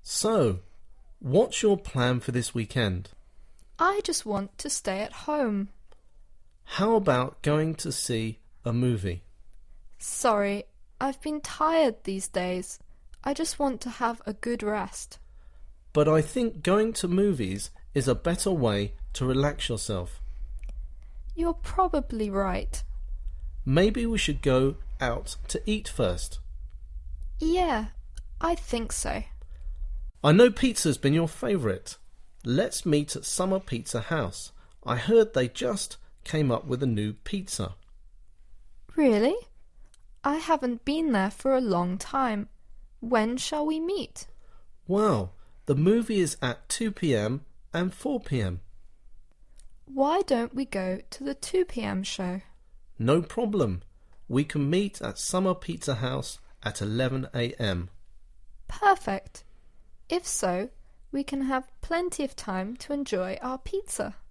So, what's your plan for this weekend? I just want to stay at home. How about going to see a movie? Sorry, I've been tired these days. I just want to have a good rest. But I think going to movies is a better way to relax yourself. You're probably right. Maybe we should go out to eat first. Yeah, I think so. I know pizza's been your favourite. Let's meet at Summer Pizza House. I heard they just came up with a new pizza. Really? I haven't been there for a long time. When shall we meet? Wow, the movie is at 2 p.m. and 4 p.m. Why don't we go to the 2 p.m. show? No problem. We can meet at Summer Pizza House at 11 a.m. Perfect. If so, we can have plenty of time to enjoy our pizza.